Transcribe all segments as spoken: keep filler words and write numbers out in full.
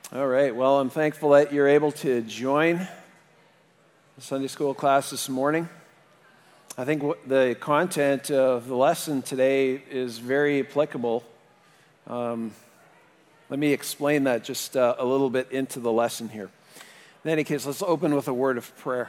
All right, well, I'm thankful that you're able to join the Sunday school class this morning. I think the content of the lesson today is very applicable. Um, let me explain that just uh, a little bit into the lesson here. In any case, let's open with a word of prayer.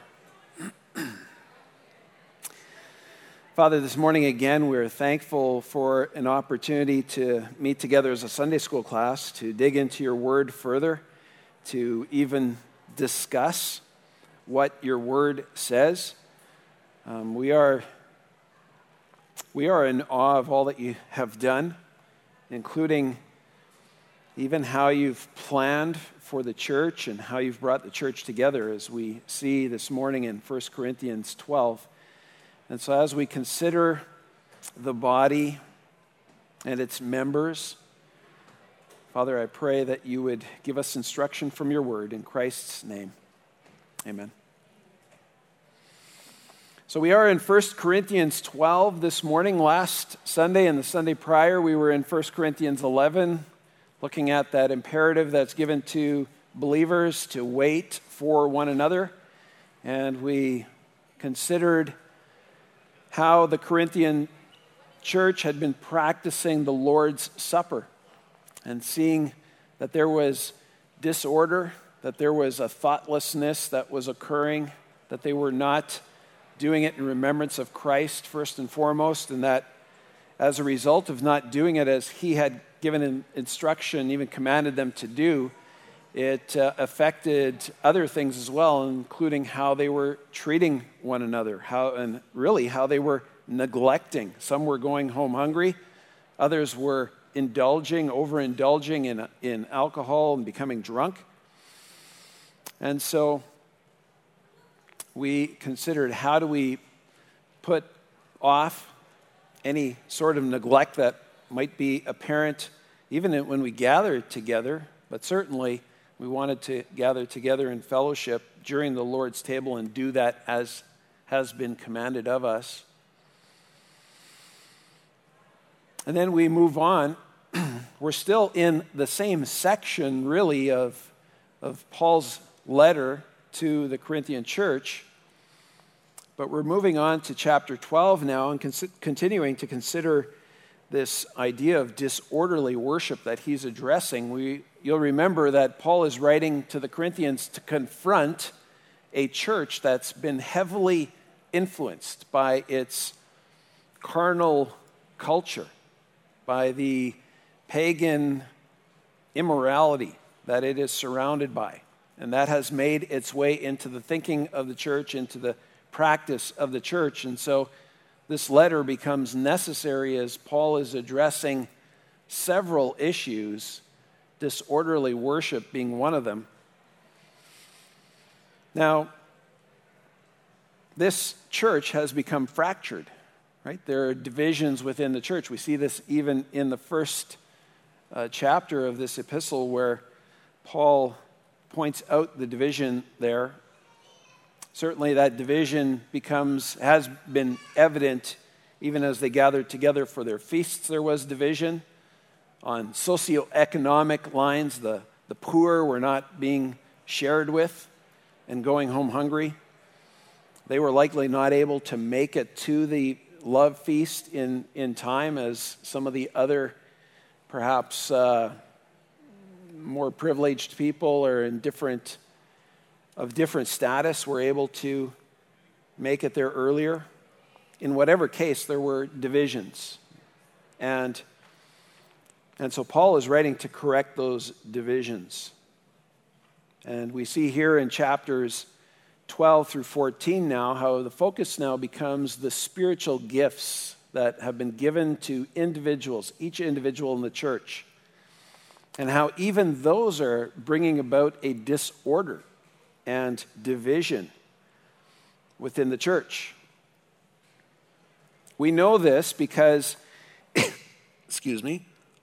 Father, this morning again, we're thankful for an opportunity to meet together as a Sunday school class, to dig into your word further, to even discuss what your word says. Um, we are, we are in awe of all that you have done, including even how you've planned for the church and how you've brought the church together, as we see this morning in First Corinthians twelve. And so as we consider the body and its members, Father, I pray that you would give us instruction from your word in Christ's name. Amen. So we are in First Corinthians twelve this morning. Last Sunday and the Sunday prior, we were in First Corinthians eleven, looking at that imperative that's given to believers to wait for one another. And we considered how the Corinthian church had been practicing the Lord's Supper and seeing that there was disorder, that there was a thoughtlessness that was occurring, that they were not doing it in remembrance of Christ first and foremost, and that as a result of not doing it as he had given instruction, even commanded them to do, it uh, affected other things as well, including how they were treating one another, how and really how they were neglecting. Some were going home hungry, others were indulging, overindulging in, in alcohol and becoming drunk. And so we considered, how do we put off any sort of neglect that might be apparent even when we gather together, but certainly we wanted to gather together in fellowship during the Lord's table and do that as has been commanded of us. And then we move on. We're still in the same section, really, of, of Paul's letter to the Corinthian church, but we're moving on to chapter twelve now and cons- continuing to consider this idea of disorderly worship that he's addressing. We, you'll remember that Paul is writing to the Corinthians to confront a church that's been heavily influenced by its carnal culture, by the pagan immorality that it is surrounded by. And that has made its way into the thinking of the church, into the practice of the church. And so this letter becomes necessary as Paul is addressing several issues, disorderly worship being one of them. Now, this church has become fractured, right? There are divisions within the church. We see this even in the first uh, chapter of this epistle, where Paul points out the division there. Certainly that division becomes, has been evident even as they gathered together for their feasts. There was division on socioeconomic lines. The, the poor were not being shared with and going home hungry. They were likely not able to make it to the love feast in, in time, as some of the other perhaps uh, more privileged people or in different of different status were able to make it there earlier. In whatever case, there were divisions. And, and so Paul is writing to correct those divisions. And we see here in chapters twelve through fourteen now how the focus now becomes the spiritual gifts that have been given to individuals, each individual in the church, and how even those are bringing about a disorder and division within the church. We know this because, excuse me,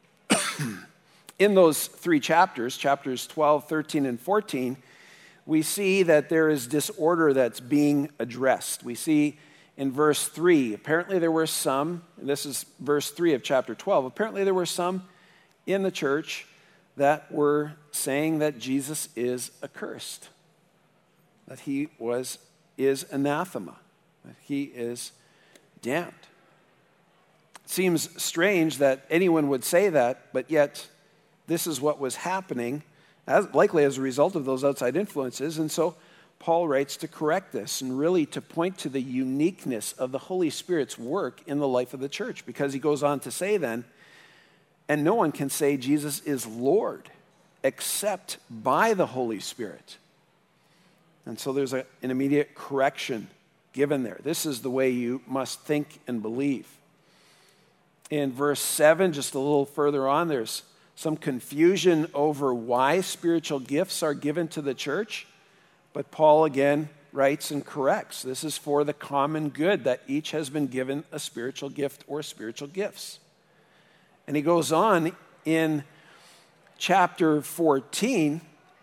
in those three chapters, chapters twelve, thirteen, and fourteen, we see that there is disorder that's being addressed. We see in verse three, apparently there were some, and this is verse three of chapter twelve, apparently there were some in the church that were saying that Jesus is accursed, that he was is anathema, that he is damned. It seems strange that anyone would say that, but yet this is what was happening, as, likely as a result of those outside influences. And so Paul writes to correct this and really to point to the uniqueness of the Holy Spirit's work in the life of the church, because he goes on to say then, and no one can say Jesus is Lord except by the Holy Spirit. And so there's a, an immediate correction given there. This is the way you must think and believe. In verse seven, just a little further on, there's some confusion over why spiritual gifts are given to the church. But Paul again writes and corrects. This is for the common good, that each has been given a spiritual gift or spiritual gifts. And he goes on in chapter fourteen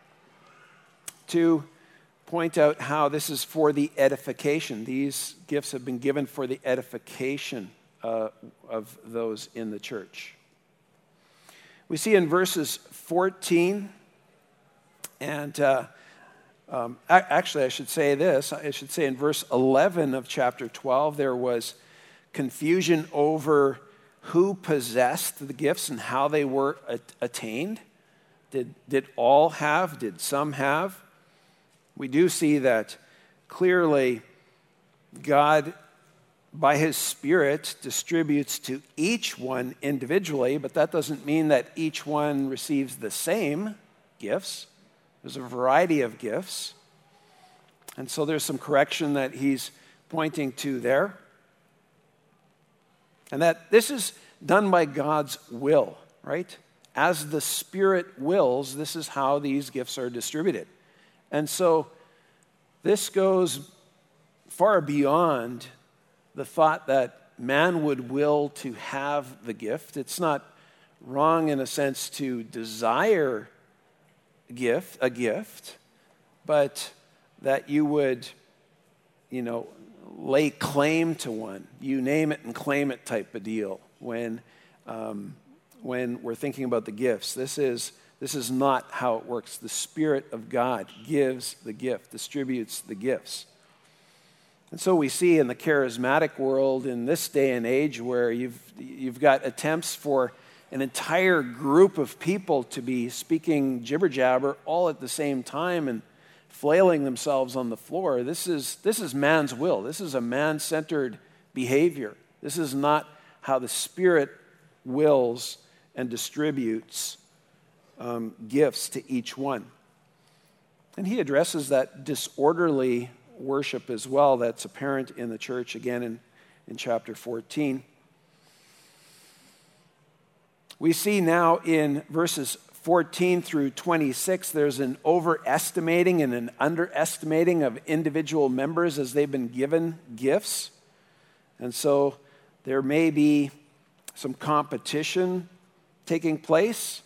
to point out how this is for the edification. These gifts have been given for the edification uh, of those in the church. We see in verses fourteen, and uh, um, actually I should say this, I should say in verse eleven of chapter twelve, there was confusion over who possessed the gifts and how they were attained. Did, did all have? Did some have? We do see that clearly God, by his Spirit, distributes to each one individually, but that doesn't mean that each one receives the same gifts. There's a variety of gifts. And so there's some correction that he's pointing to there. And that this is done by God's will, right? As the Spirit wills, this is how these gifts are distributed. And so this goes far beyond the thought that man would will to have the gift. It's not wrong in a sense to desire a gift, a gift, but that you would, you know, lay claim to one. You name it and claim it type of deal when, um, when we're thinking about the gifts. This is This is not how it works. The Spirit of God gives the gift, distributes the gifts. And so we see in the charismatic world in this day and age where you've, you've got attempts for an entire group of people to be speaking jibber-jabber all at the same time and flailing themselves on the floor. This is, this is man's will. This is a man-centered behavior. This is not how the Spirit wills and distributes Um, gifts to each one. And he addresses that disorderly worship as well that's apparent in the church again in, in chapter fourteen. We see now in verses fourteen through twenty-six, there's an overestimating and an underestimating of individual members as they've been given gifts. And so there may be some competition taking place.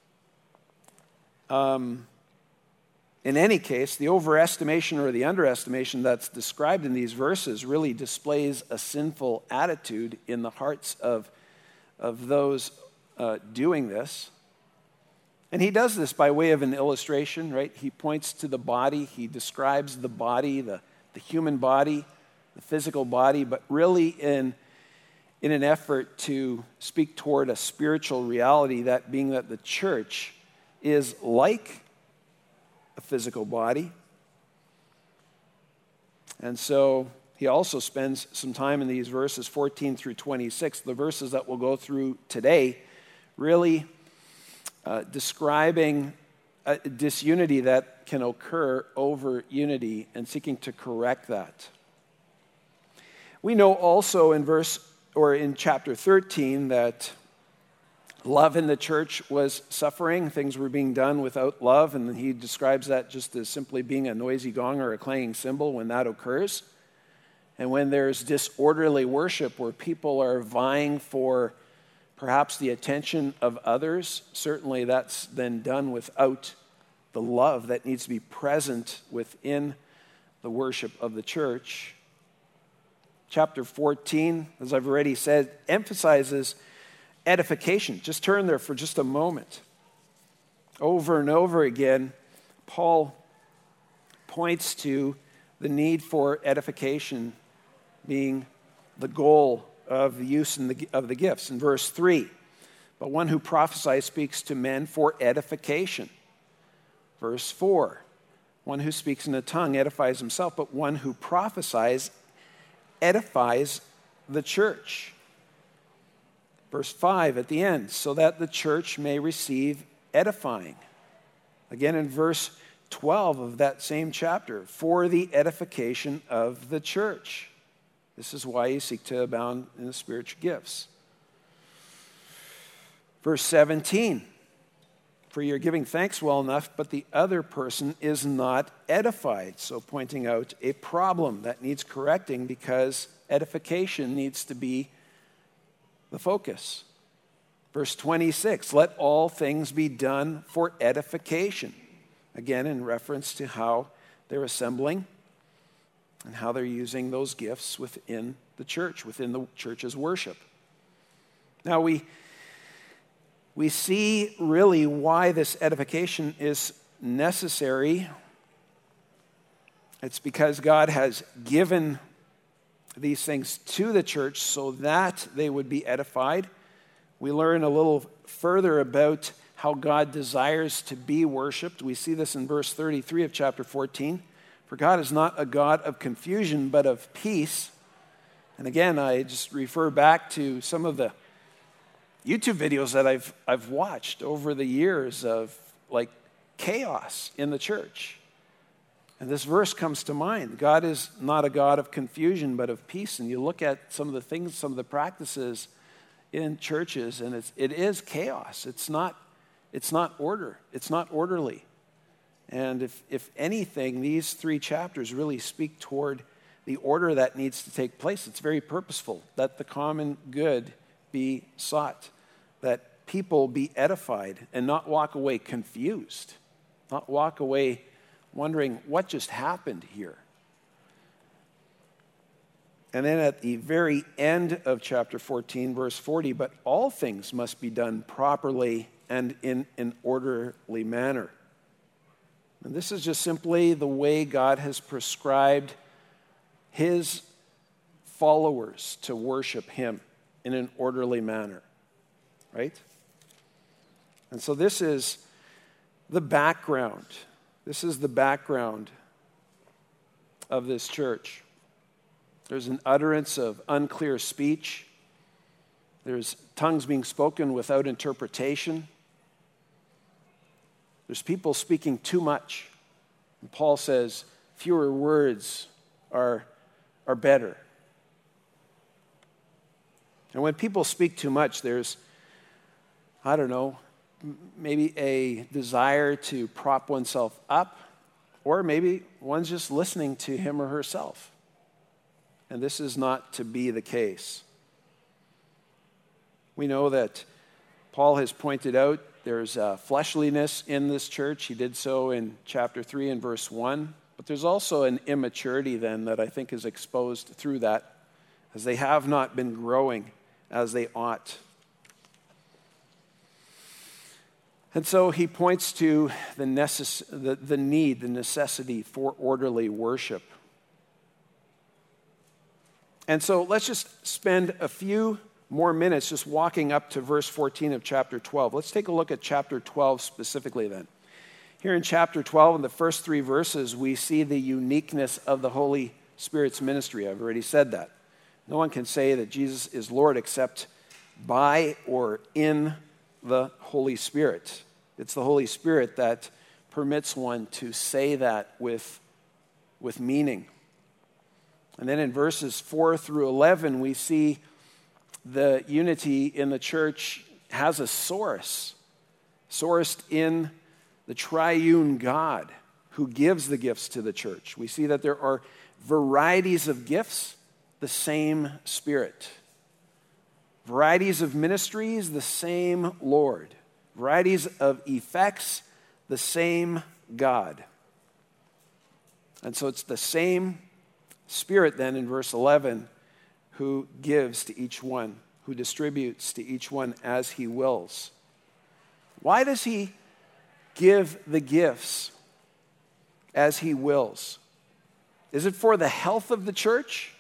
Um, in any case, the overestimation or the underestimation that's described in these verses really displays a sinful attitude in the hearts of, of those uh, doing this. And he does this by way of an illustration, right? He points to the body. He describes the body, the, the human body, the physical body, but really in, in an effort to speak toward a spiritual reality, that being that the church is like a physical body. And so he also spends some time in these verses fourteen through twenty-six, the verses that we'll go through today, really uh, describing a disunity that can occur over unity and seeking to correct that. We know also in verse or in chapter thirteen that love in the church was suffering. Things were being done without love, and he describes that just as simply being a noisy gong or a clanging cymbal when that occurs. And when there's disorderly worship where people are vying for perhaps the attention of others, certainly that's then done without the love that needs to be present within the worship of the church. Chapter fourteen, as I've already said, emphasizes edification. Just turn there for just a moment. Over and over again, Paul points to the need for edification being the goal of the use of the gifts. In verse three, but one who prophesies speaks to men for edification. Verse four, one who speaks in a tongue edifies himself, but one who prophesies edifies the church. Verse five at the end, so that the church may receive edifying. Again in verse twelve of that same chapter, for the edification of the church. This is why you seek to abound in the spiritual gifts. Verse seventeen, for you're giving thanks well enough, but the other person is not edified. So pointing out a problem that needs correcting because edification needs to be the focus. Verse twenty-six, let all things be done for edification. Again, in reference to how they're assembling and how they're using those gifts within the church, within the church's worship. Now, we, we see really why this edification is necessary. It's because God has given these things to the church so that they would be edified. We learn a little further about how God desires to be worshiped. We see this in verse thirty-three of chapter fourteen. For God is not a God of confusion, but of peace. And again, I just refer back to some of the YouTube videos that I've, I've watched over the years of like chaos in the church. And this verse comes to mind. God is not a God of confusion, but of peace. And you look at some of the things, some of the practices in churches, and it's, it is chaos. It's not, it's not order. It's not orderly. And if, if anything, these three chapters really speak toward the order that needs to take place. It's very purposeful, that the common good be sought, that people be edified and not walk away confused, not walk away wondering what just happened here. And then at the very end of chapter fourteen, verse forty, but all things must be done properly and in an orderly manner. And this is just simply the way God has prescribed his followers to worship him in an orderly manner, right? And so this is the background. This is the background of this church. There's an utterance of unclear speech. There's tongues being spoken without interpretation. There's people speaking too much. And Paul says fewer words are, are better. And when people speak too much, there's, I don't know, maybe a desire to prop oneself up, or maybe one's just listening to him or herself. And this is not to be the case. We know that Paul has pointed out there's a fleshliness in this church. He did so in chapter three and verse one. But there's also an immaturity then that I think is exposed through that, as they have not been growing as they ought. And so he points to the, necess- the, the need, the necessity for orderly worship. And so let's just spend a few more minutes just walking up to verse fourteen of chapter twelve. Let's take a look at chapter twelve specifically then. Here in chapter twelve, in the first three verses, we see the uniqueness of the Holy Spirit's ministry. I've already said that. No one can say that Jesus is Lord except by or in the Holy Spirit. It's the Holy Spirit that permits one to say that with, with meaning. And then in verses four through eleven, we see the unity in the church has a source, sourced in the triune God who gives the gifts to the church. We see that there are varieties of gifts, the same Spirit. Varieties of ministries, the same Lord. Varieties of effects, the same God. And so it's the same Spirit then in verse eleven who gives to each one, who distributes to each one as he wills. Why does he give the gifts as he wills? Is it for the health of the church?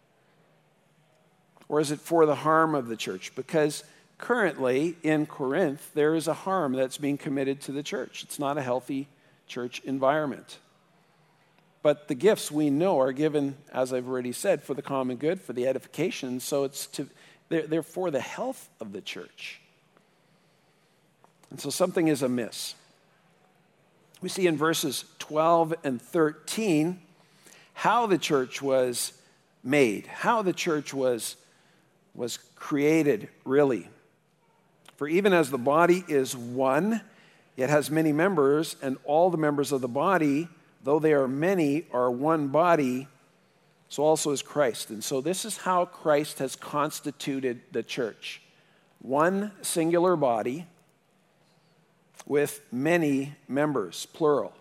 Or is it for the harm of the church? Because currently in Corinth, there is a harm that's being committed to the church. It's not a healthy church environment. But the gifts we know are given, as I've already said, for the common good, for the edification. So it's to, they're, they're for the health of the church. And so something is amiss. We see in verses twelve and thirteen how the church was made, how the church was, was created, really. For even as the body is one, it has many members, and all the members of the body, though they are many, are one body, so also is Christ. And so this is how Christ has constituted the church. One singular body with many members, plural.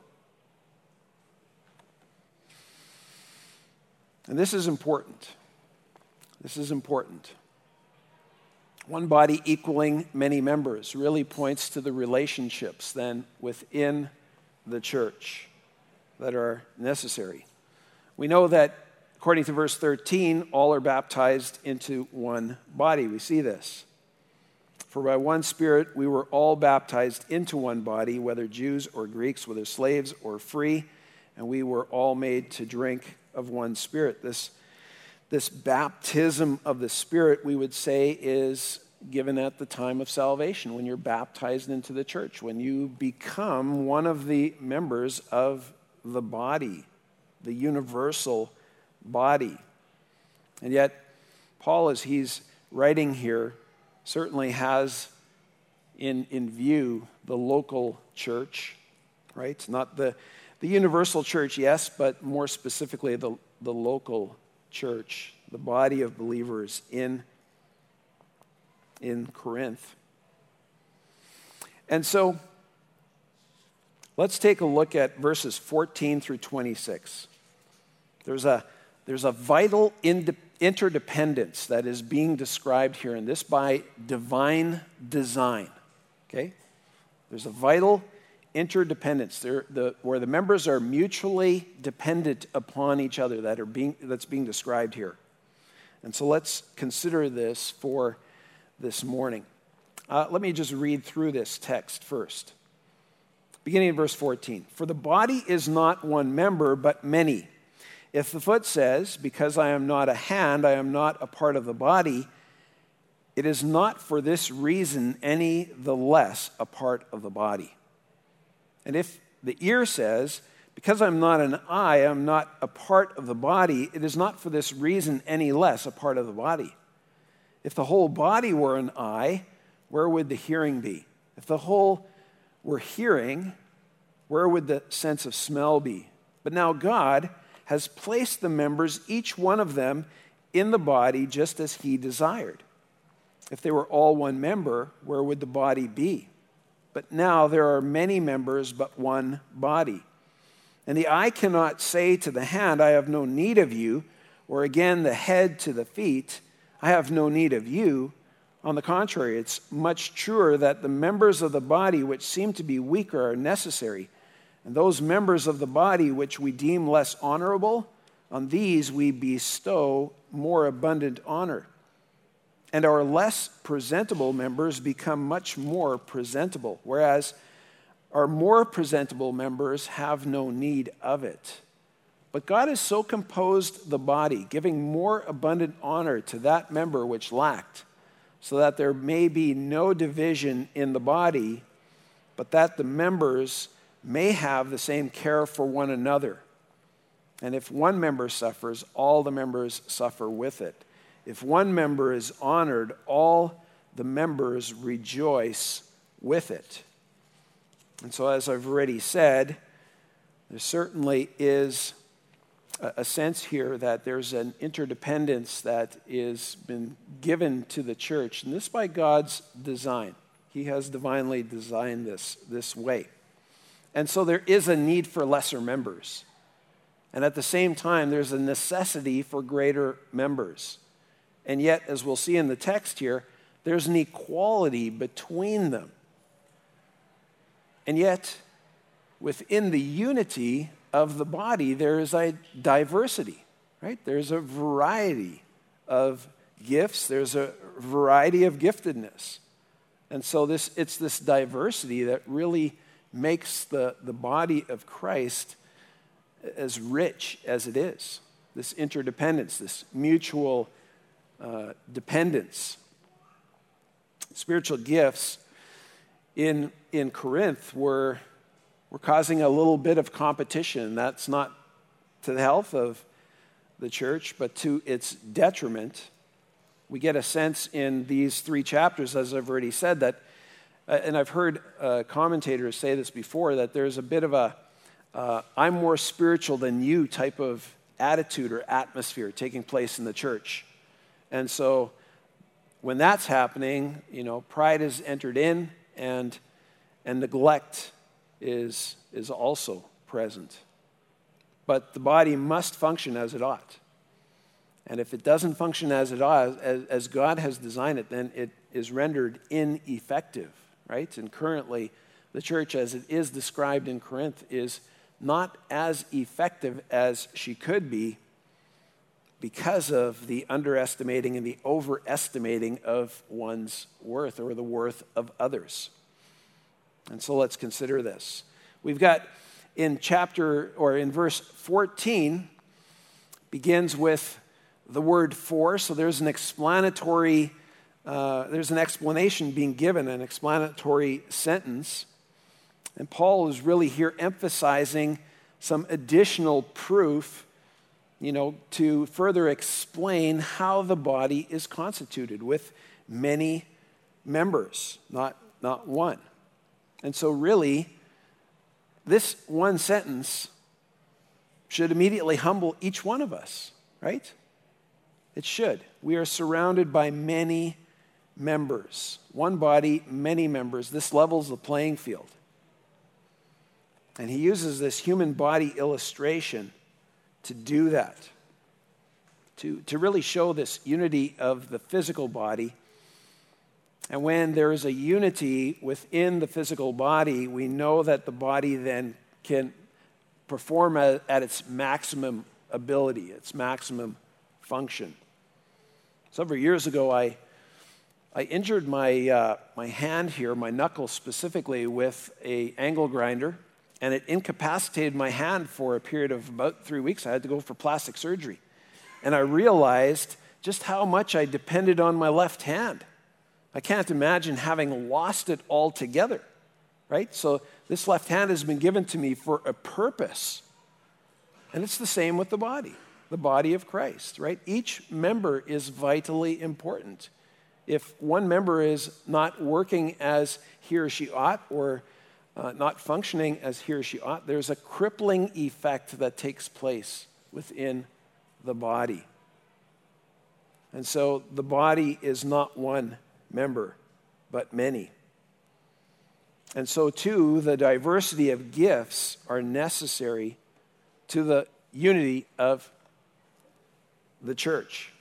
And this is important. This is important. One body equaling many members really points to the relationships then within the church that are necessary. We know that according to verse thirteen, all are baptized into one body. We see this. For by one Spirit we were all baptized into one body, whether Jews or Greeks, whether slaves or free, and we were all made to drink of one Spirit. This, this baptism of the Spirit, we would say, is given at the time of salvation, when you're baptized into the church, when you become one of the members of the body, the universal body. And yet, Paul, as he's writing here, certainly has in, in view the local church, right? Not the, the universal church, yes, but more specifically the, the local church, the body of believers in, in Corinth. And so, let's take a look at verses fourteen through twenty-six. There's a, there's a vital ind- interdependence that is being described here, and this by divine design. Okay? There's a vital interdependence there, the, where the members are mutually dependent upon each other that are being, that's being described here. And so let's consider this for this morning. Uh, let me just read through this text first. Beginning in verse fourteen. For the body is not one member, but many. If the foot says, because I am not a hand, I am not a part of the body, it is not for this reason any the less a part of the body. And if the ear says, because I'm not an eye, I'm not a part of the body, it is not for this reason any less a part of the body. If the whole body were an eye, where would the hearing be? If the whole were hearing, where would the sense of smell be? But now God has placed the members, each one of them, in the body just as he desired. If they were all one member, where would the body be? But now there are many members, but one body. And the eye cannot say to the hand, I have no need of you, or again the head to the feet, I have no need of you. On the contrary, it's much truer that the members of the body which seem to be weaker are necessary, and those members of the body which we deem less honorable, on these we bestow more abundant honor. And our less presentable members become much more presentable, whereas our more presentable members have no need of it. But God has so composed the body, giving more abundant honor to that member which lacked, so that there may be no division in the body, but that the members may have the same care for one another. And if one member suffers, all the members suffer with it. If one member is honored, all the members rejoice with it. And so, as I've already said, there certainly is a sense here that there's an interdependence that is been given to the church, and this by God's design. He has divinely designed this this way. And so there is a need for lesser members. And at the same time, there's a necessity for greater members. And yet, as we'll see in the text here, there's an equality between them. And yet, within the unity of the body, there is a diversity, right? There's a variety of gifts. There's a variety of giftedness. And so this it's this diversity that really makes the, the body of Christ as rich as it is. This interdependence, this mutual uh, dependence. Spiritual gifts in, in Corinth were, were causing a little bit of competition. That's not to the health of the church, but to its detriment. We get a sense in these three chapters, as I've already said, that, uh, and I've heard uh, commentators say this before, that there's a bit of a uh, I'm more spiritual than you type of attitude or atmosphere taking place in the church. And so when that's happening, you know, pride is entered in, and and neglect is is also present. But the body must function as it ought. And if it doesn't function as it ought, as, as God has designed it, then it is rendered ineffective, right? And currently, the church, as it is described in Corinth, is not as effective as she could be because of the underestimating and the overestimating of one's worth or the worth of others. And so let's consider this. We've got in chapter, or in verse fourteen, begins with the word for, so there's an explanatory, uh, there's an explanation being given, an explanatory sentence. And Paul is really here emphasizing some additional proof, you know, to further explain how the body is constituted with many members, not, not one. And so really, this one sentence should immediately humble each one of us, right? It should. We are surrounded by many members. One body, many members. This levels the playing field. And he uses this human body illustration to do that, to, to really show this unity of the physical body. And when there is a unity within the physical body, we know that the body then can perform at, at its maximum ability, its maximum function. Several years ago, I I injured my uh, my hand here, my knuckle specifically, with a angle grinder, and it incapacitated my hand for a period of about three weeks. I had to go for plastic surgery, and I realized just how much I depended on my left hand. I can't imagine having lost it altogether, right? So this left hand has been given to me for a purpose, and it's the same with the body. The body of Christ, right? Each member is vitally important. If one member is not working as he or she ought, or uh, not functioning as he or she ought, there's a crippling effect that takes place within the body. And so the body is not one member, but many. And so too, the diversity of gifts are necessary to the unity of the church,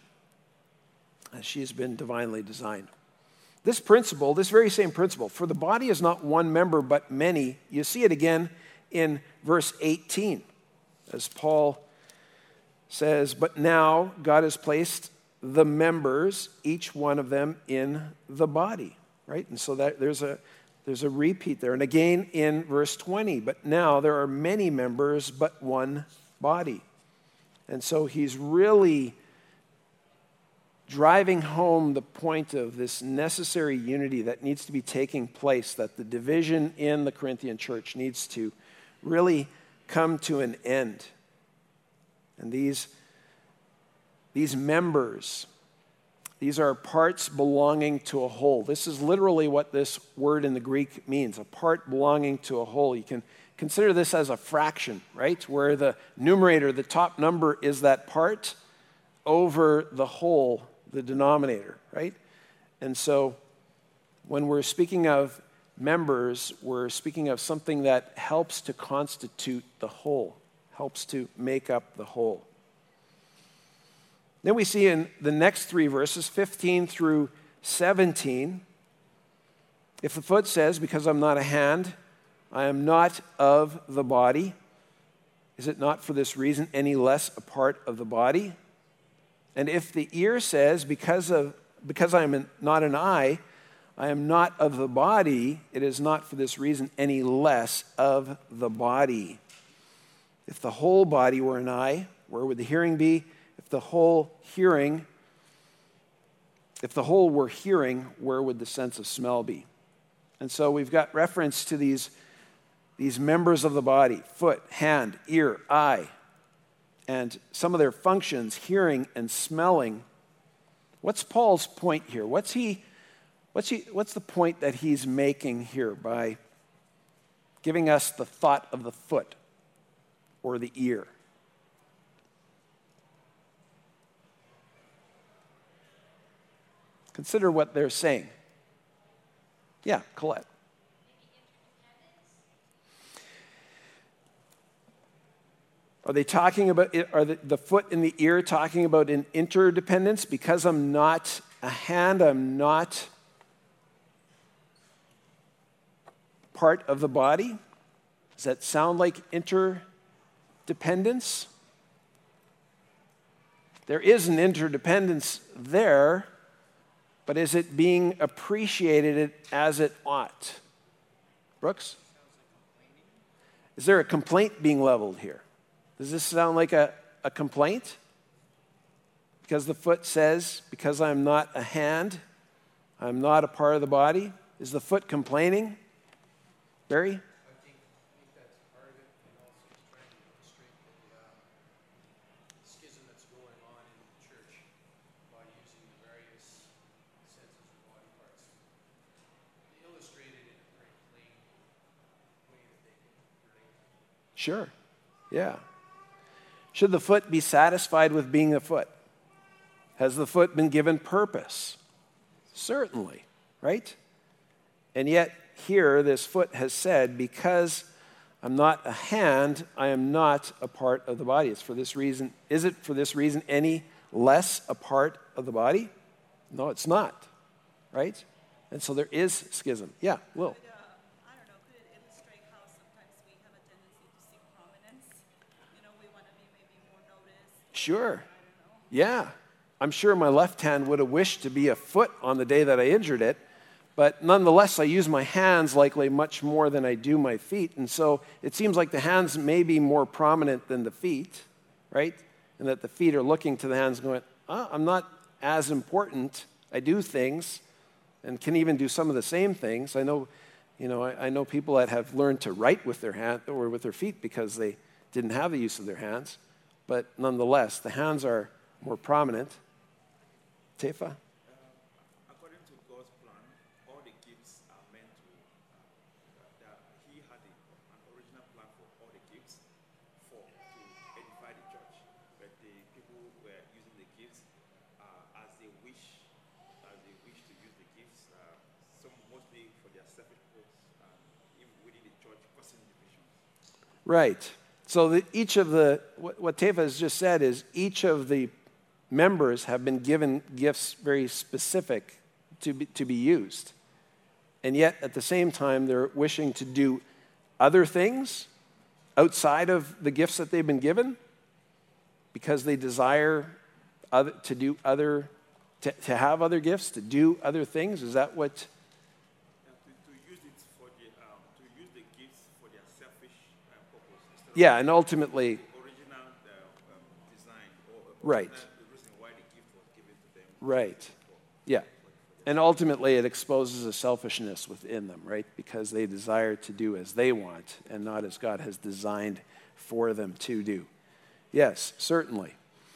as she has been divinely designed. This principle, this very same principle, for the body is not one member but many, you see it again in verse eighteen, as Paul says, but now God has placed the members, each one of them, in the body, right? And so that there's a there's a repeat there. And again in verse twenty, but now there are many members but one body. And so he's really driving home the point of this necessary unity that needs to be taking place, that the division in the Corinthian church needs to really come to an end. And these, these members, these are parts belonging to a whole. This is literally what this word in the Greek means, a part belonging to a whole. You can consider this as a fraction, right? Where the numerator, the top number, is that part over the whole, the denominator, right? And so when we're speaking of members, we're speaking of something that helps to constitute the whole, helps to make up the whole. Then we see in the next three verses, fifteen through seventeen, if the foot says, because I'm not a hand, I am not of the body. Is it not for this reason any less a part of the body? And if the ear says, because of because I am not an eye, I am not of the body, it is not for this reason any less of the body. If the whole body were an eye, where would the hearing be? If the whole hearing, if the whole were hearing, where would the sense of smell be? And so we've got reference to these, these members of the body: foot, hand, ear, eye, and some of their functions, hearing and smelling. What's Paul's point here? What's he, what's he, what's the point that he's making here by giving us the thought of the foot or the ear? Consider what they're saying. Yeah, Colette. Are they talking about, are the, the foot and the ear talking about an interdependence? Because I'm not a hand, I'm not part of the body? Does that sound like interdependence? There is an interdependence there, but is it being appreciated as it ought? Brooks? Is there a complaint being leveled here? Does this sound like a, a complaint? Because the foot says, because I'm not a hand, I'm not a part of the body. Is the foot complaining? Barry? I think, I think that's part of it, and also he's trying to illustrate the uh, schism that's going on in the church by using the various senses of body parts. They illustrate it in a very plain way that they can relate. Sure. Yeah. Should the foot be satisfied with being a foot? Has the foot been given purpose? Certainly, right? And yet here this foot has said, because I'm not a hand, I am not a part of the body. It's for this reason. Is it for this reason any less a part of the body? No, it's not, right? And so there is schism. Yeah, Will. Could, uh, I don't know, could it illustrate how sometimes we have a tendency to seek prominence? You know, we want to be maybe more noticed. Sure. Yeah. I'm sure my left hand would have wished to be a foot on the day that I injured it, but nonetheless, I use my hands likely much more than I do my feet, and so it seems like the hands may be more prominent than the feet, right? And that the feet are looking to the hands going, oh, I'm not as important. I do things and can even do some of the same things. I know, you know, I, I know people that have learned to write with their hand or with their feet because they didn't have the use of their hands, but nonetheless, the hands are more prominent. Tefa? Uh, according to God's plan, all the gifts are meant to, uh, that He had a, an original plan for all the gifts for to edify the church. But the people were using the gifts uh, as they wish, as they wish to use the gifts, uh, some mostly for their selfish purpose, um, even within the church, causing divisions. Right. So the, each of the, what, what Tefa has just said is each of the members have been given gifts very specific to be, to be used. And yet, at the same time, they're wishing to do other things outside of the gifts that they've been given because they desire other, to do other, to, to have other gifts, to do other things. Is that what? And to, to use it for the, um, to use the gifts for their selfish uh, purpose. Instead Yeah, of and ultimately, the original uh, um, design or Right. original, the reason why the gift was given to them. right. Yeah. And ultimately, it exposes a selfishness within them, right? Because they desire to do as they want and not as God has designed for them to do. Yes, certainly.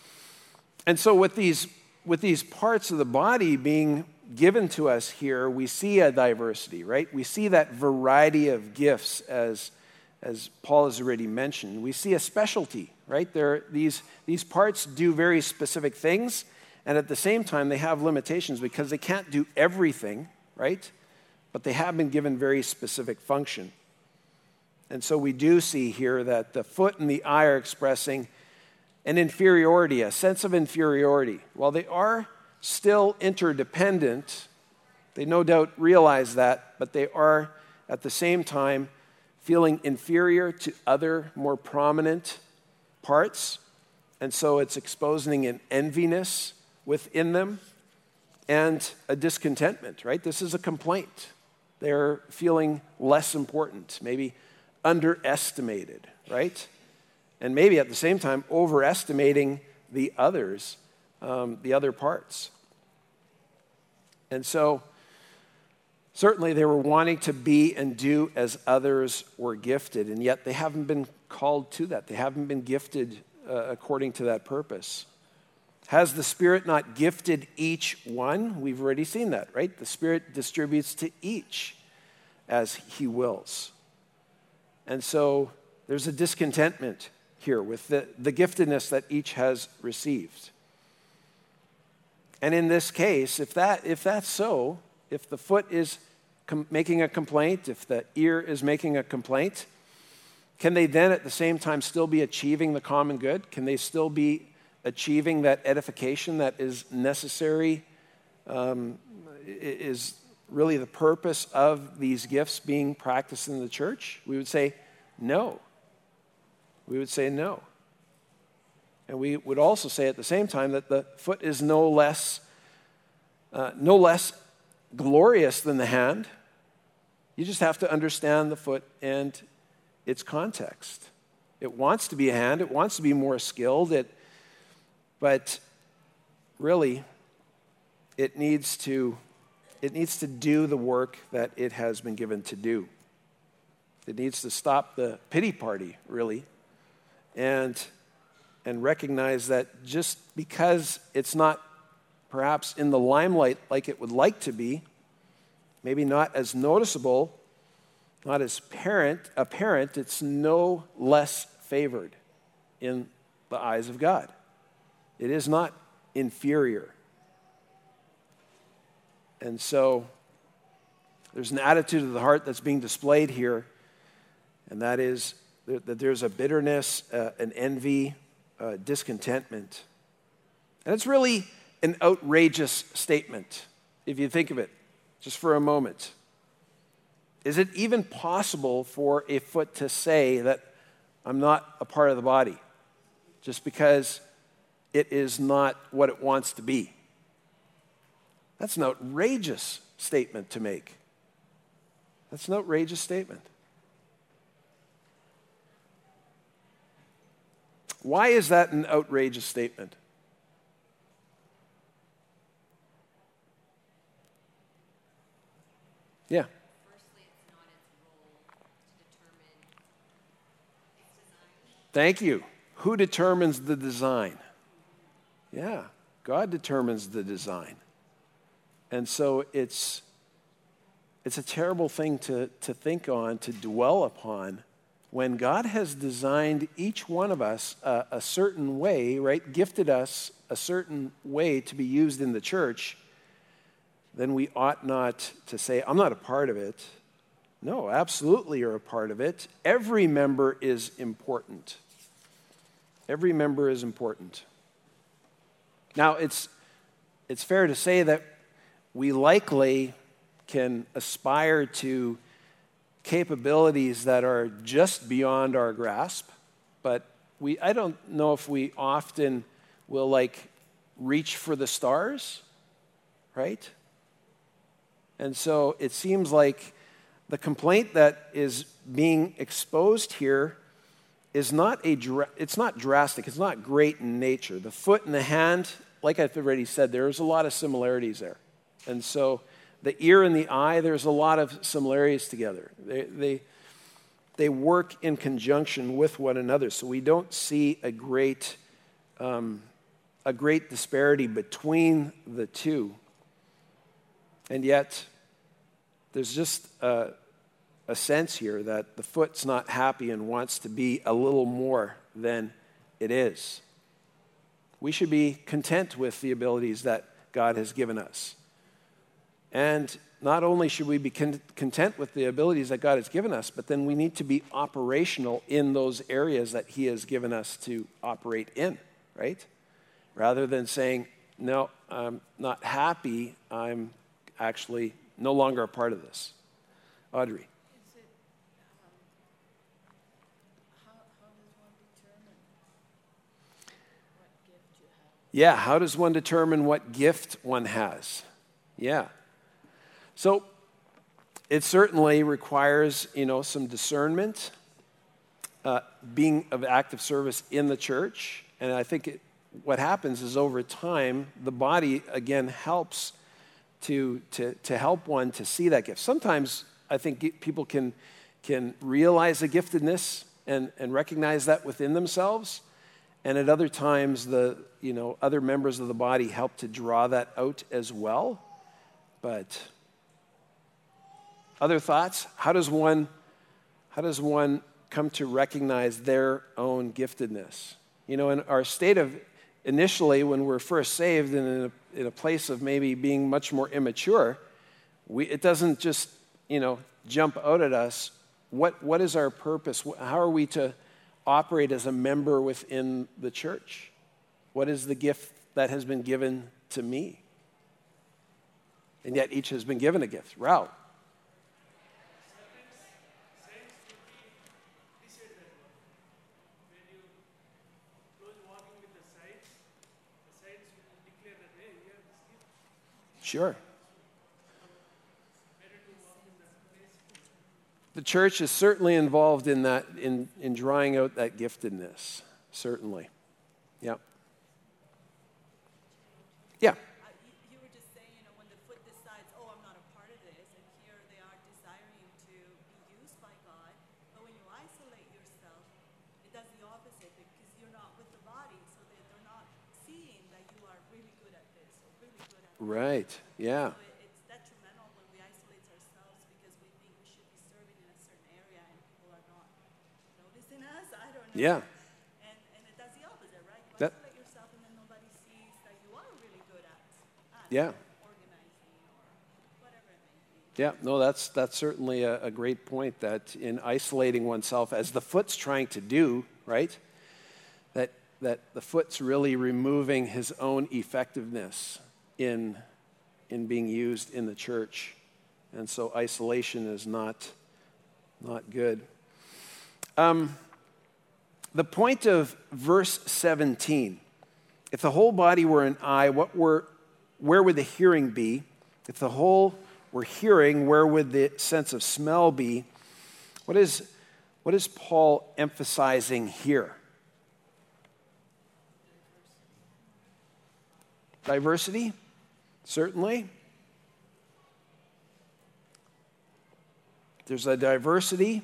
And so with these, with these parts of the body being given to us here, we see a diversity, right? We see that variety of gifts as, as Paul has already mentioned. We see a specialty, right? There, these, these parts do very specific things, and at the same time, they have limitations because they can't do everything, right? But they have been given very specific function. And so we do see here that the foot and the eye are expressing an inferiority, a sense of inferiority. While they are still interdependent, they no doubt realize that, but they are at the same time feeling inferior to other more prominent parts. And so it's exposing an enviness within them and a discontentment, right? This is a complaint. They're feeling less important, maybe underestimated, right? And maybe at the same time overestimating the others, um, the other parts. And so certainly they were wanting to be and do as others were gifted, and yet they haven't been called to that. They haven't been gifted uh, according to that purpose. Has the Spirit not gifted each one? We've already seen that, right? The Spirit distributes to each as He wills. And so there's a discontentment here with the, the giftedness that each has received. And in this case, if that if that's so, if the foot is com- making a complaint, if the ear is making a complaint, can they then at the same time still be achieving the common good? Can they still be achieving that edification that is necessary, um, is really the purpose of these gifts being practiced in the church? We would say no. We would say no. And we would also say at the same time that the foot is no less, uh, no less glorious than the hand. You just have to understand the foot and its context. It wants to be a hand. It wants to be more skilled. It, but really, it needs to, it needs to do the work that it has been given to do. It needs to stop the pity party, really, and and recognize that just because it's not perhaps in the limelight like it would like to be, maybe not as noticeable, not as parent, apparent, it's no less favored in the eyes of God. It is not inferior. And so there's an attitude of the heart that's being displayed here, and that is that there's a bitterness, uh, an envy, Uh, discontentment. And it's really an outrageous statement, if you think of it, just for a moment. Is it even possible for a foot to say that I'm not a part of the body just because it is not what it wants to be? That's an outrageous statement to make. That's an outrageous statement. Why is that an outrageous statement? Yeah. Firstly, it's not its role to determine its design. Thank you. Who determines the design? Yeah, God determines the design. And so it's it's a terrible thing to, to think on, to dwell upon, when God has designed each one of us a, a certain way, right, gifted us a certain way to be used in the church, then we ought not to say, I'm not a part of it. No, absolutely you're a part of it. Every member is important. Every member is important. Now, it's, it's fair to say that we likely can aspire to capabilities that are just beyond our grasp, but we I don't know if we often will like reach for the stars, right? And so it seems like the complaint that is being exposed here is not a it's not drastic, it's not great in nature. The foot and the hand, like I've already said, there's a lot of similarities there. And so the ear and the eye, there's a lot of similarities together. They, they, they work in conjunction with one another, so we don't see a great, um, a great disparity between the two. And yet, there's just a, a sense here that the foot's not happy and wants to be a little more than it is. We should be content with the abilities that God has given us. And not only should we be con- content with the abilities that God has given us, but then we need to be operational in those areas that He has given us to operate in, right? Rather than saying, no, I'm not happy, I'm actually no longer a part of this. Audrey. Is it, um, Yeah, how does one determine what gift one has? Yeah. So it certainly requires, you know, some discernment, uh, being of active service in the church. And I think it, what happens is over time, the body, again, helps to, to, to help one to see that gift. Sometimes I think people can, can realize a giftedness and, and recognize that within themselves. And at other times, the you know other members of the body help to draw that out as well. But other thoughts? How does one how does one come to recognize their own giftedness? You know, in our state of initially when we're first saved and in a, in a place of maybe being much more immature, we, it doesn't just you know jump out at us. What what is our purpose? How are we to operate as a member within the church? What is the gift that has been given to me? And yet each has been given a gift. Ralph. Sure. The church is certainly involved in that, in, in drawing out that giftedness, certainly. Yeah. Yeah. Uh, you, you were just saying, you know, when the foot decides, oh, I'm not a part of this, and here they are desiring to be used by God, but when you isolate yourself, it does the opposite because you're not with the body, so that they're not seeing that you are really good at this or really good at that. Right. Yeah. So it, it's detrimental when we isolate ourselves because we think we should be serving in a certain area and people are not noticing us. I don't know. Yeah. And, and it does the opposite, right? You That- isolate yourself and then nobody sees that you are really good at, at Yeah. organizing or whatever it may be. Yeah, no, that's that's certainly a, a great point, that in isolating oneself, as the foot's trying to do, right, that that the foot's really removing his own effectiveness in in being used in the church. And so isolation is not not good. Um, the point of verse seventeen, if the whole body were an eye, what were where would the hearing be? If the whole were hearing, where would the sense of smell be? What is, what is Paul emphasizing here? Diversity, certainly. There's a diversity,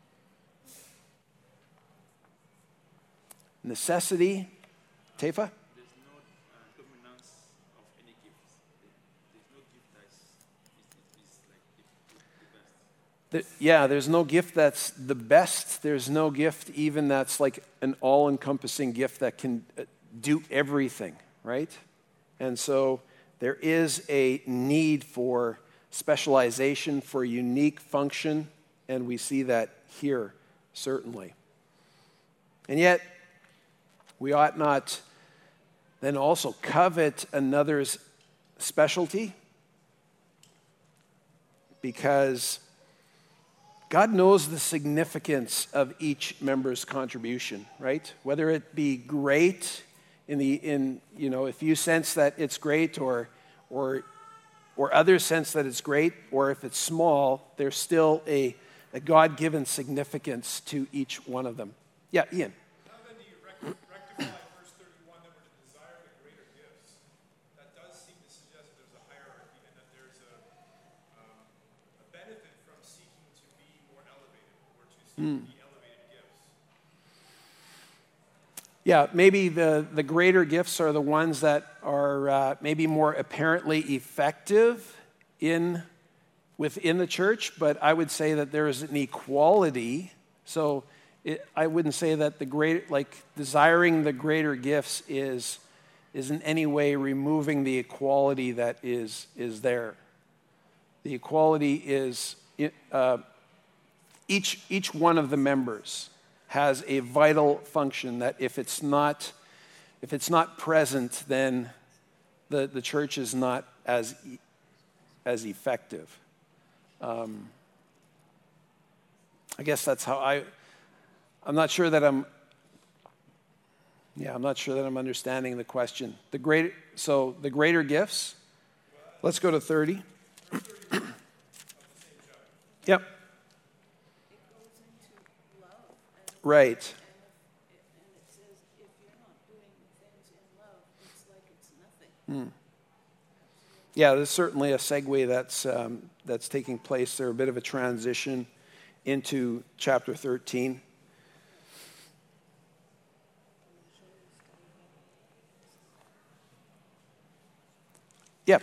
necessity. Tefa? There's no uh, dominance of any gifts. There- There's no gift that's is, is, is like the, the, the best. The- yeah, there's no gift that's the best. There's no gift even that's like an all-encompassing gift that can uh, do everything, right? And so there is a need for specialization, for unique function, and we see that here, certainly. And yet, we ought not then also covet another's specialty, because God knows the significance of each member's contribution, right? Whether it be great in the in you know if you sense that it's great, or or or others sense that it's great, or if it's small, there's still a, a God-given significance to each one of them. Yeah, Ian. How then do you rec- rectify verse thirty-one that we're to desire the greater gifts? That does seem to suggest that there's a hierarchy and that there's a, um, a benefit from seeking to be more elevated or to seek the elevated gifts. Yeah, maybe the, the greater gifts are the ones that are uh, maybe more apparently effective in within the church, but I would say that there is an equality. So it, I wouldn't say that the great, like desiring the greater gifts is is in any way removing the equality that is is there. The equality is uh, each each one of the members has a vital function that if it's not if it's not present, then the, the church is not as as effective. Um, I guess that's how I. I'm not sure that I'm Yeah, I'm not sure that I'm understanding the question. The great, so the greater gifts. Let's go to thirty. Yep. It goes into love, and, Right. and, if, and it says if you're not doing things in love, it's like it's nothing. Yeah, there's certainly a segue that's um, that's taking place there, a bit of a transition into chapter thirteen. Yep.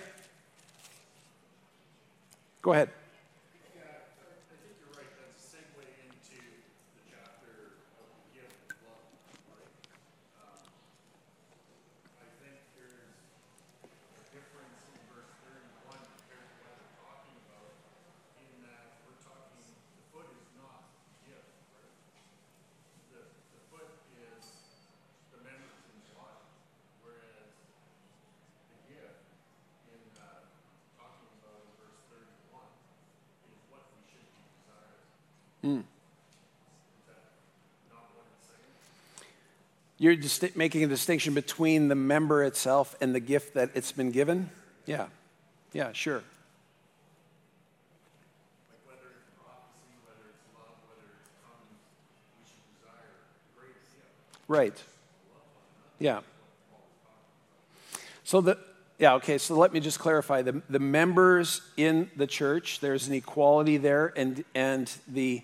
Go ahead. Yeah, I think you're right. That's a segue into the chapter of the gift of love, right? Um, I think there's a difference in verse thirty-one compared to what we're talking about, in that we're talking, the foot is not gift, right? The, the foot is the members in the body, whereas the gift in uh, talking about in verse thirty-one is what we should be desiring. Is that not what it's saying? You're disti- making a distinction between the member itself and the gift that it's been given? Yeah. Yeah, sure. Like whether it's prophecy, whether it's love, whether it's tongues, we should desire the greatest gift. Right. Yeah. So the yeah, okay, so let me just clarify. The the members in the church, there's an equality there, and and the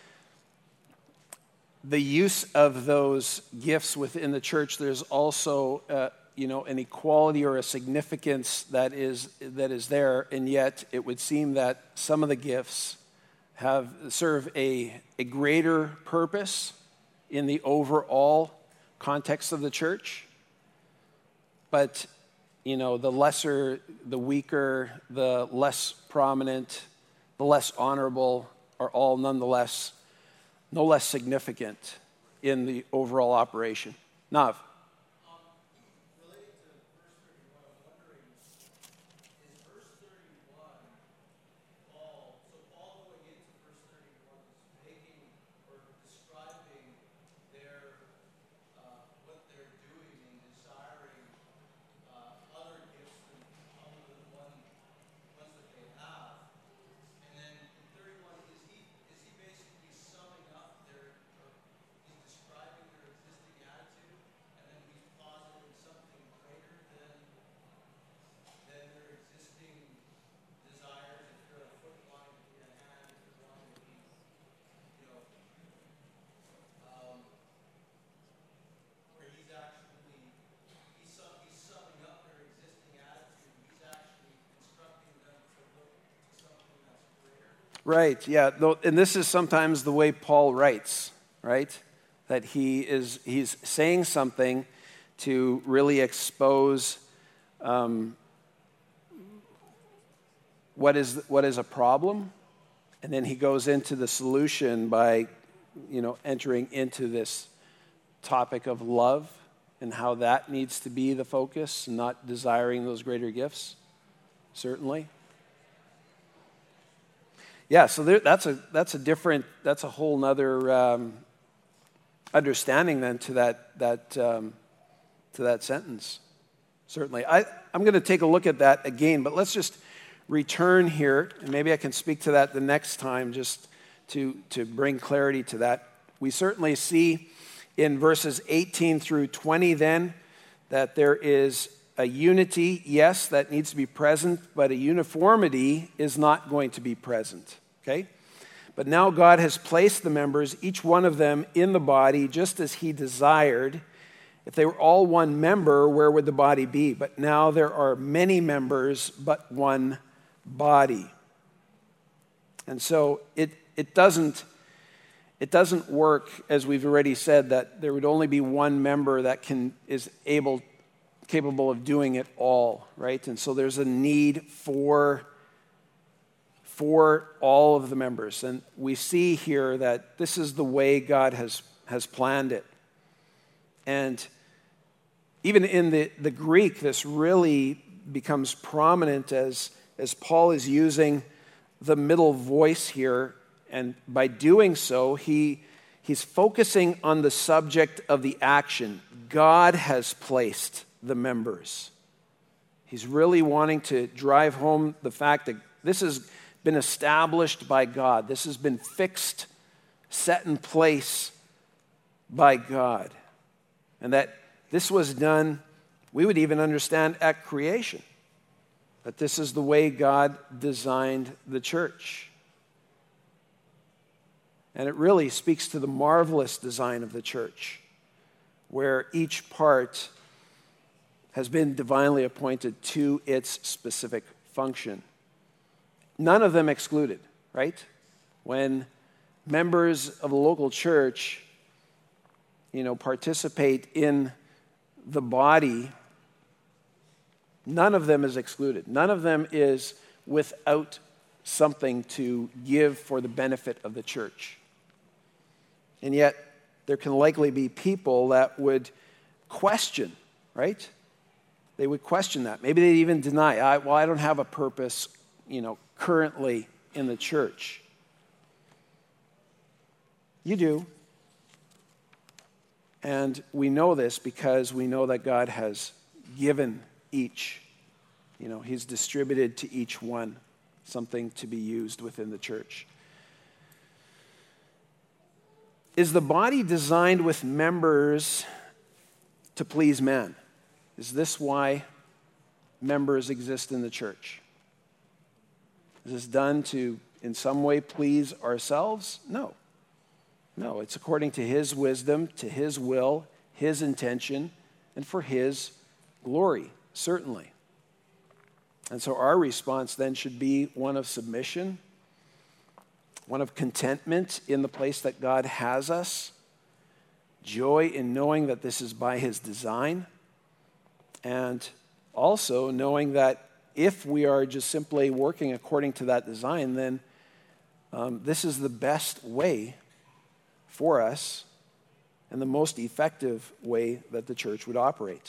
the use of those gifts within the church, there's also uh, you know, an equality or a significance that is that is there, and yet it would seem that some of the gifts have serve a a greater purpose in the overall context of the church. But, you know, the lesser, the weaker, the less prominent, the less honorable are all nonetheless no less significant in the overall operation. Nav? Related to verse thirty-one, I'm wondering, is verse thirty-one Paul, so Paul going into verse thirty-one is making or describing their, uh, what they're doing in desiring uh, other gifts than other than the one, ones that they have. And then in thirty-one, is he is he basically summing up their, or he's describing their existing attitude, and then he's positing something greater than than their existing desires? If you're a foot blind, to be a hand, if you're blind, to be, you know, um, where he's actually he's sum, he's summing up their existing attitude. He's actually instructing them to look to something that's greater. Right, yeah. Though- And this is sometimes the way Paul writes, right? That he is he's saying something to really expose um, what is what is a problem, and then he goes into the solution by, you know, entering into this topic of love and how that needs to be the focus, not desiring those greater gifts, certainly. Yeah, so there, that's a that's a different that's a whole nother um, understanding then to that that um, to that sentence. Certainly, I I'm going to take a look at that again, but let's just return here, and maybe I can speak to that the next time, just to to bring clarity to that. We certainly see in verses eighteen through twenty then that there is a unity, yes, that needs to be present, but a uniformity is not going to be present, okay? But now God has placed the members, each one of them, in the body just as he desired. If they were all one member, where would the body be? But now there are many members, but one body. And so it, it doesn't it doesn't work, as we've already said, that there would only be one member that can is able capable of doing it all, right? And so there's a need for, for all of the members. And we see here that this is the way God has, has planned it. And even in the, the Greek, this really becomes prominent as, as Paul is using the middle voice here. And by doing so, he, he's focusing on the subject of the action. God has placed the members. He's really wanting to drive home the fact that this has been established by God. This has been fixed, set in place by God. And that this was done, we would even understand at creation, that this is the way God designed the church. And it really speaks to the marvelous design of the church, where each part has been divinely appointed to its specific function. None of them excluded, right? When members of the local church, you know, participate in the body, none of them is excluded. None of them is without something to give for the benefit of the church. And yet, there can likely be people that would question, right? They would question that. Maybe they'd even deny, I, well, I don't have a purpose, you know, currently in the church. You do. And we know this because we know that God has given each, you know, He's distributed to each one something to be used within the church. Is the body designed with members to please man? Is this why members exist in the church? Is this done to, in some way, please ourselves? No. No, it's according to His wisdom, to His will, His intention, and for His glory, certainly. And so our response then should be one of submission, one of contentment in the place that God has us, joy in knowing that this is by His design, and also knowing that if we are just simply working according to that design, then um, this is the best way for us and the most effective way that the church would operate.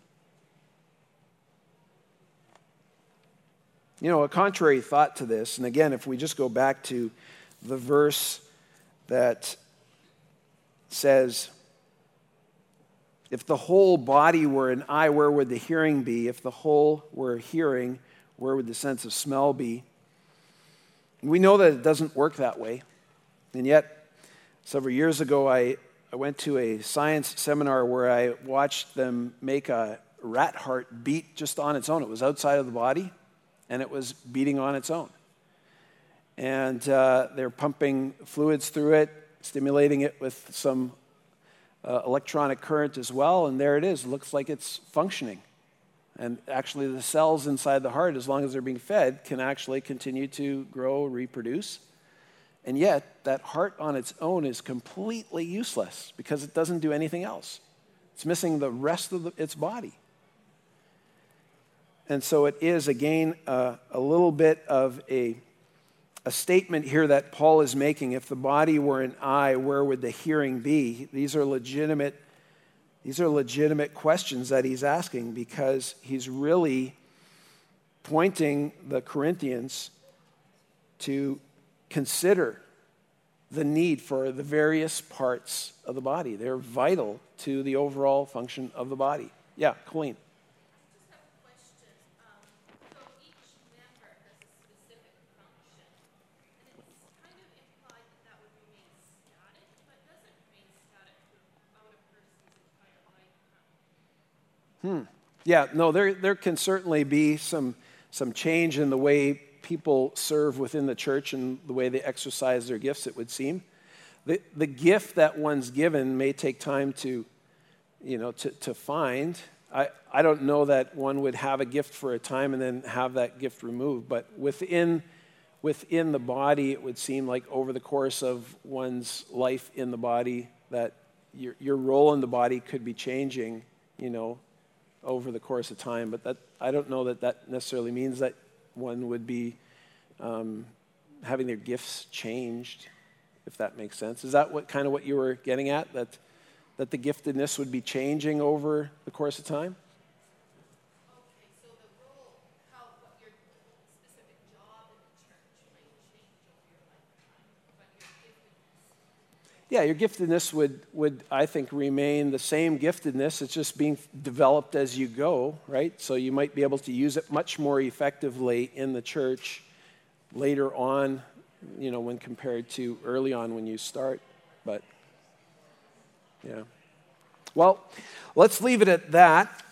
You know, a contrary thought to this, and again, if we just go back to the verse that says, if the whole body were an eye, where would the hearing be? If the whole were hearing, where would the sense of smell be? And we know that it doesn't work that way. And yet, several years ago, I, I went to a science seminar where I watched them make a rat heart beat just on its own. It was outside of the body, and it was beating on its own. And uh, they're pumping fluids through it, stimulating it with some uh, electronic current as well, and there it is. It looks like it's functioning. And actually the cells inside the heart, as long as they're being fed, can actually continue to grow, reproduce. And yet, that heart on its own is completely useless because it doesn't do anything else. It's missing the rest of the, its body. And so it is, again, uh, a little bit of a, a statement here that Paul is making. If the body were an eye, where would the hearing be? These are legitimate, these are legitimate questions that he's asking because he's really pointing the Corinthians to consider the need for the various parts of the body. They're vital to the overall function of the body. Yeah, Colleen. I just have a question. Um, so each member has a specific function, and it's kind of implied that that would remain static, but doesn't remain static throughout a person's entire lifetime. Hmm. Yeah, no, there there can certainly be some some change in the way people serve within the church and the way they exercise their gifts, it would seem. The the gift that one's given may take time to, you know, to, to find. I, I don't know that one would have a gift for a time and then have that gift removed, but within within the body, it would seem like over the course of one's life in the body that your your role in the body could be changing, you know, over the course of time. But that I don't know that that necessarily means that one would be um, having their gifts changed, if that makes sense. Is that what kind of what you were getting at? That that the giftedness would be changing over the course of time? Okay, so the role, how, what your specific job in the church might change over your lifetime, but your giftedness. yeah, your giftedness would, would, I think, remain the same giftedness. It's just being developed as you go, right? So you might be able to use it much more effectively in the church later on, you know, when compared to early on when you start. But, yeah. Well, let's leave it at that.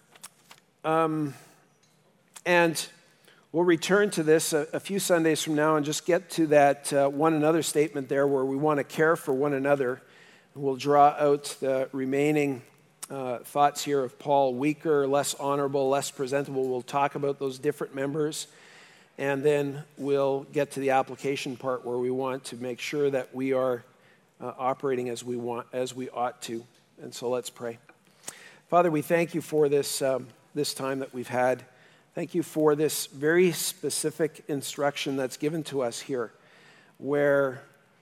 Um, and we'll return to this a, a few Sundays from now and just get to that uh, one another statement there where we want to care for one another. We'll draw out the remaining uh, thoughts here of Paul: weaker, less honorable, less presentable. We'll talk about those different members. And then we'll get to the application part where we want to make sure that we are uh, operating as we want, as we ought to. And so let's pray. Father, we thank you for this, um, this time that we've had. Thank you for this very specific instruction that's given to us here, where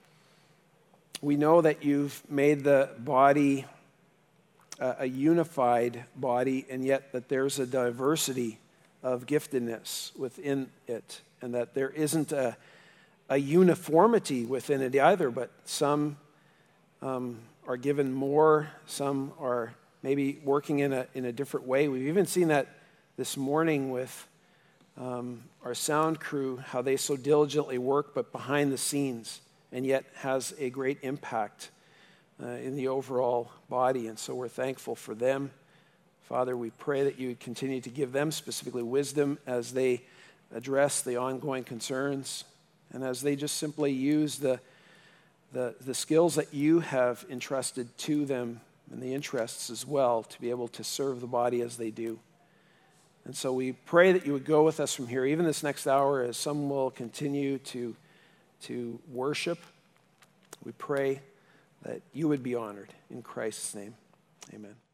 we know that you've made the body a, a unified body, and yet that there's a diversity of giftedness within it, and that there isn't a, a uniformity within it either, but some um, are given more, some are maybe working in a in a different way. We've even seen that this morning with um, our sound crew, how they so diligently work, but behind the scenes, and yet has a great impact uh, in the overall body, and so we're thankful for them. Father, we pray that you would continue to give them specifically wisdom as they address the ongoing concerns and as they just simply use the, the, the skills that you have entrusted to them and the interests as well to be able to serve the body as they do. And so we pray that you would go with us from here, even this next hour, as some will continue to, to worship. We pray that you would be honored. In Christ's name, amen.